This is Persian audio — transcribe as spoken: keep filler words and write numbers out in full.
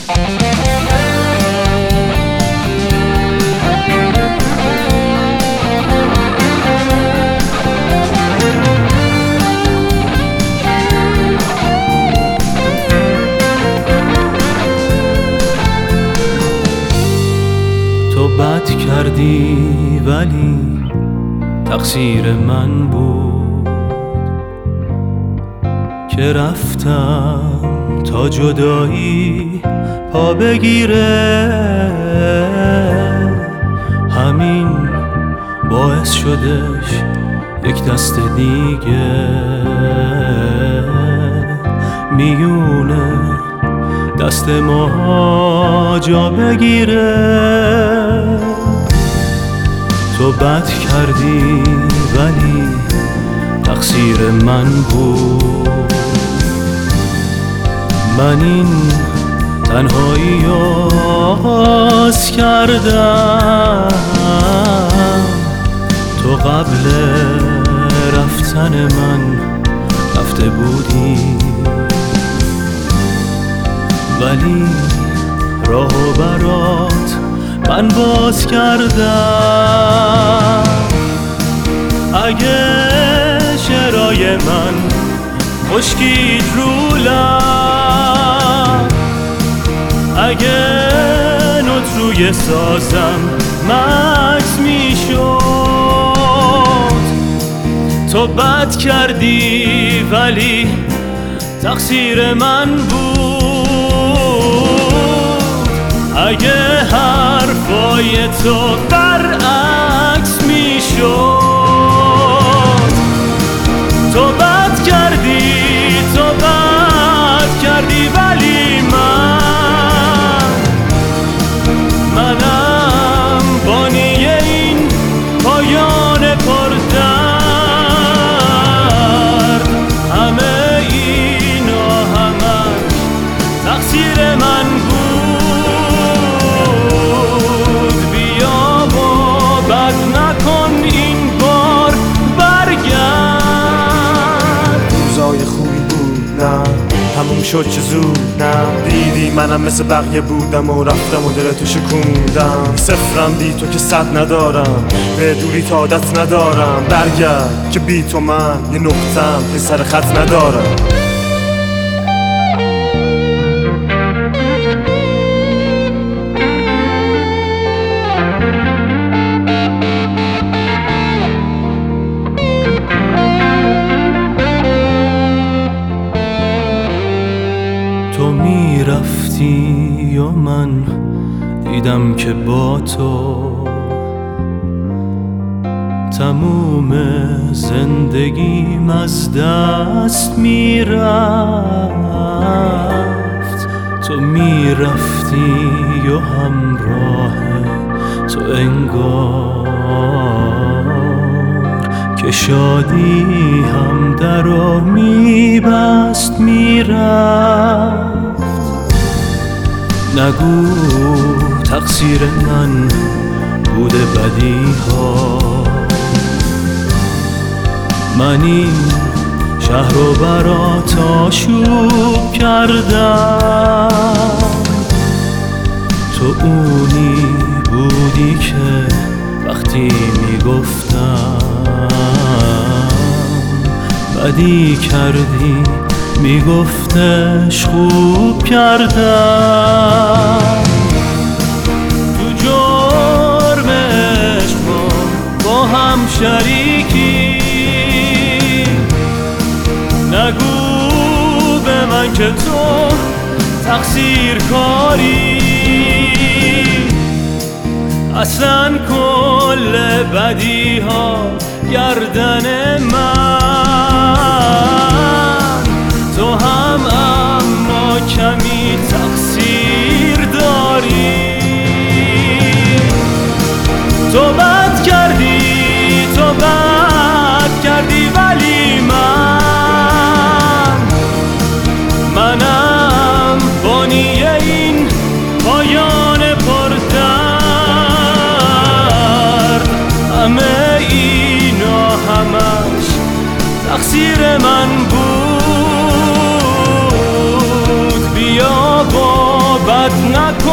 تو بد کردی ولی تقصیر من بود که رفتم تا جدایی پا بگیره. همین باعث شدش یک دست دیگه میونه دست ما جا بگیره. تو بد کردی ولی تقصیر من بود. من این تنهایی آغاز کردم، تو قبل رفتن من رفته بودی، ولی راهو برات من باز کردم. اگه شعرهای من خشکید رو لب، اگه نوت روی سازم مکس میشد. تو بد کردی ولی تقصیر من بود. اگه حرفای تو برعکس میشد. تو بد کردی، تو بد کردی ولی من منم بانی این پایان پردرد. همه اینا همش تقصیر من بود. بیا و بد نکن این بار برگرد. روزای خوبی بود نه تموم شد چه زود نه. دیدی منم مثل بقیه بودم و رفتم و دلتو شکوندم. صفرم بی تو که صد ندارم، به دوری تا عادت ندارم. برگرد که بی تو من یه نقطم که سر خط ندارم. تو میرفتی و من دیدم که با تو تموم زندگیم از دست میرفت. تو میرفتی و همراه تو انگار که شادی هم درو میبست میرفت. نگو تقصیر من بوده بدی ها. من این شهر رو برات آشوب کردم. تو اونی بودی که وقتی میگفتم بدی کردی میگفتش خوب کردم. تو جرم عشق با هم شریکی. نگو به من که تو تقصیر کاری. اصلا کل بدی ها گردن من. تو هم اما کمی تقصیر داری. تو بد کردی، تو بد کردی ولی من منم بانی این پایان پردرد. همه اینا همش تقصیر من بود. بیا با نکن